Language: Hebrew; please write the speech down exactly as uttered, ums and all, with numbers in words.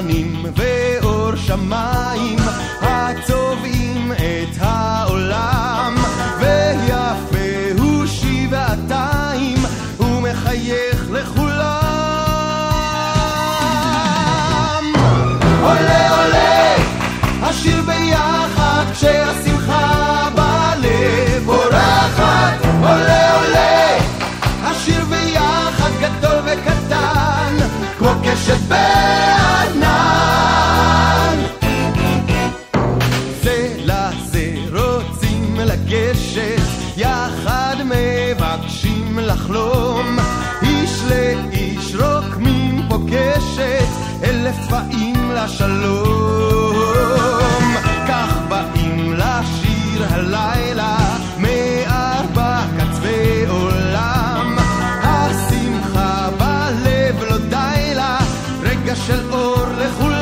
פנים ואור שמיים הצובעים את העולם, ויפה הוא שבעתיים ומחייך לכולם. עולה עולה השיר ביחד כשהשמחה בלב אורחת, עולה עולה השיר ביחד גדול וקטן כמו קשת בענן. זה לזה רוצים לגשת, יחד מבקשים לחלום, איש לאיש רוקמים פה קשת, אלף צבעים לשלום. כך באים לשיר הלילה מארבע קצווי עולם, השמחה בלב לא די לה, רגע של אור לכולם.